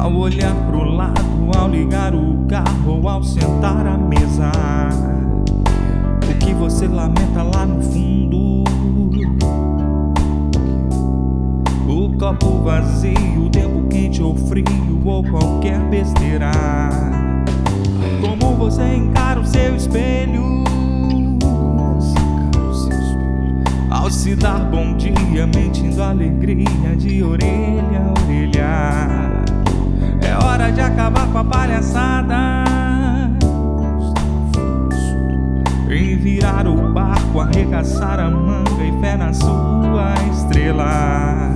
Ao olhar pro lado, ao ligar o carro ou ao sentar à mesa, o que você lamenta lá no fundo? O copo vazio, o tempo quente ou frio ou qualquer besteira. Como você encara o seu espelho ao se dar bom dia, mentindo alegria de orelha a orelha. É hora de acabar com a palhaçada e virar o barco, arregaçar a manga e fé na sua estrela.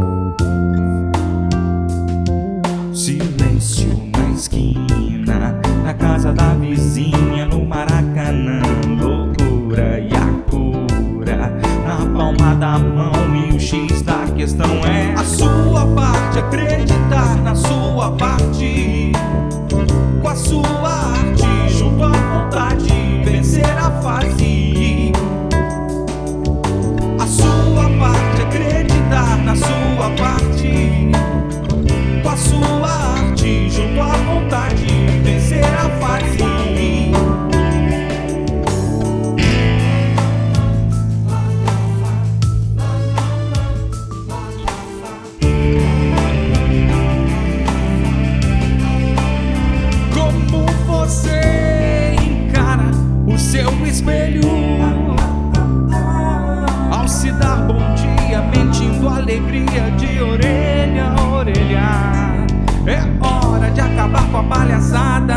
Silêncio na esquina, na casa da vizinha, no Maracanã. Loucura e a cura na palma da mão, e o X da questão é a sua parte, acreditar na sua parte, com a sua arte, junto à vontade, vencer a fase. A sua parte, acreditar na sua parte, com a sua arte, junto à vontade, vencer a fase. Como você encara o seu espelho ao se dar bom dia, mentindo alegria de orelha a orelha. É hora de acabar com a palhaçada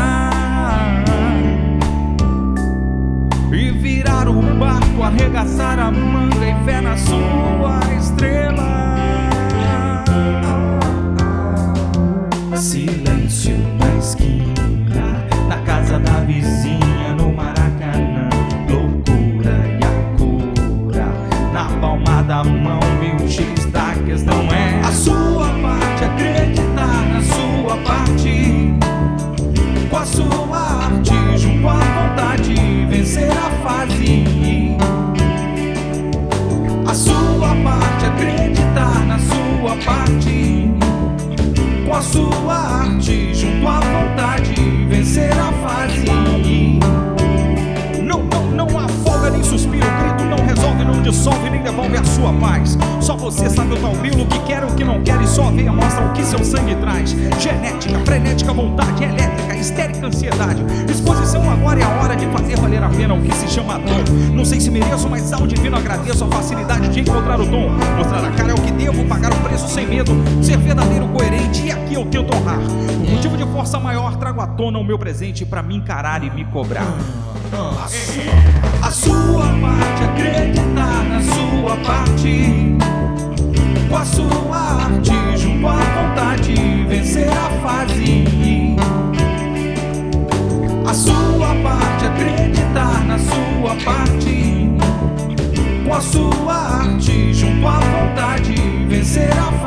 e virar o barco, arregaçar a manga e fé na sua estrela. Silêncio na esquina, na casa da vizinha, no Maracanã. Loucura e a cura na palma da mão, e o X da questão é a sua parte, acreditar na sua parte, com a sua arte, junto à vontade, vencer a fase. A sua parte, acreditar na sua parte, com a sua arte, junto à vontade, vencer a fase. Não há folga nem suspiro, grito não resolve, não dissolve, nem devolve a sua paz. Só você sabe o tal grilo, o que quer, o que não quer, e só a veia mostra o que seu sangue traz. Genética, frenética, vontade elétrica, histérica, ansiedade. Exposição agora é a hora de fazer valer a pena o que se chama dor. Não sei se mereço, mas ao divino agradeço a facilidade de encontrar o dom. Mostrar a cara é o que devo, pagar o preço sem medo, ser verdadeiro, coerente, e aqui eu tento honrar. Por motivo de força maior, trago à tona o meu presente pra me encarar e me cobrar. A sua parte, acreditar na sua parte, com a sua arte, junto à vontade, vencer a fase. A sua parte, acreditar na sua parte, com a sua arte, junto à vontade, vencer a fase.